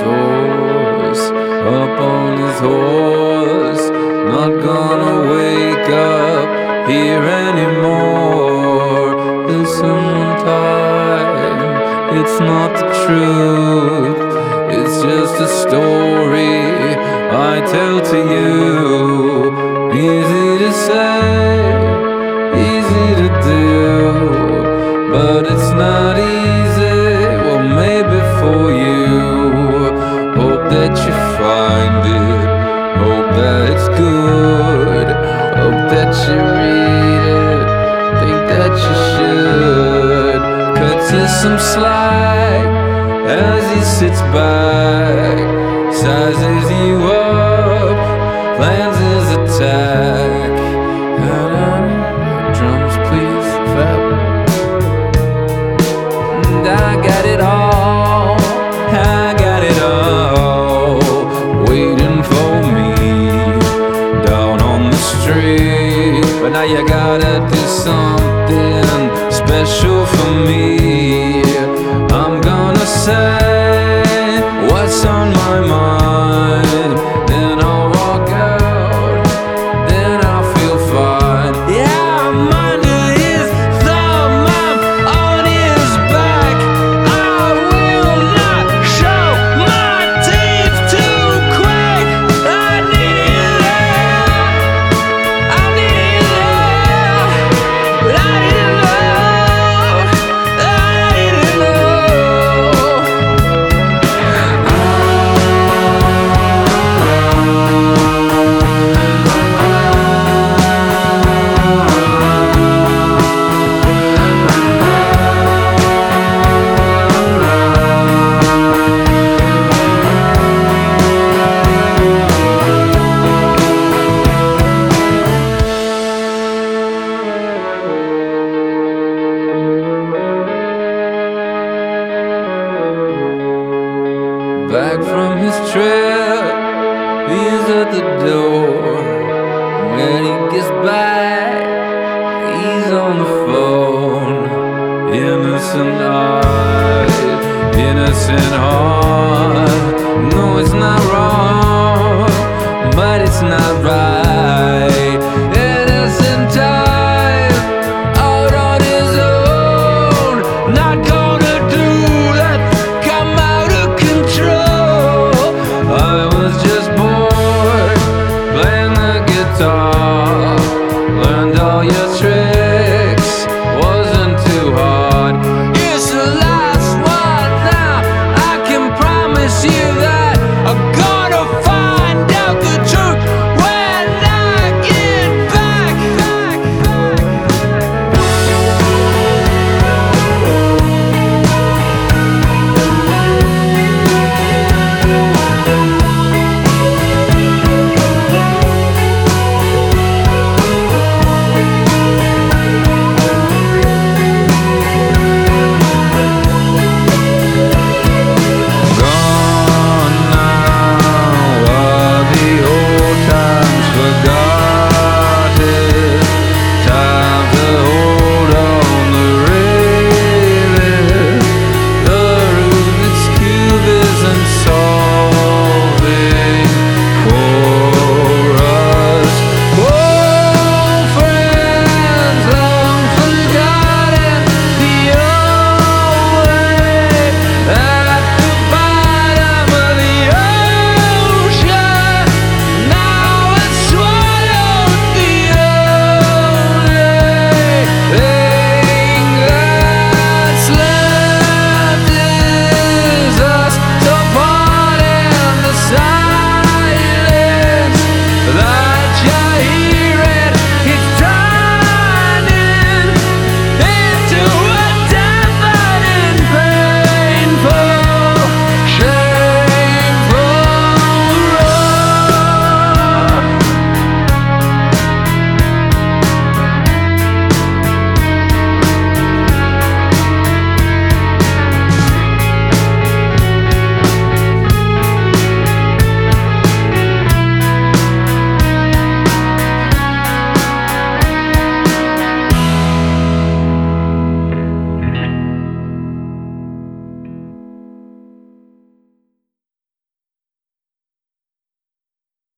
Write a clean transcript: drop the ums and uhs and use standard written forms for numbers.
source, up on his horse, not gonna wake up here anymore. Listen one time, it's not the truth, it's just a story I tell to you. Easy to say, easy to do, but it's not easy, well maybe for you. Hope that you find it, hope that it's good, hope that you read it, think that you should. Cuts you some slack as he sits back, sizes you up, plans his attack. Drums please, fab. And I got it all, I got it all, waiting for me down on the street. But now you gotta do something special for me. I'm gonna say what's on my mind, then I'll walk out, then I'll feel fine. Yeah, I'm under his thumb, I'm on his back. I will not show my teeth too quick. I need it there, I need it there, but I didn't know, I didn't know. Back from his trip, he's at the door. When he gets back, he's on the phone. Innocent eyes, innocent heart. No, it's not wrong, but it's not right.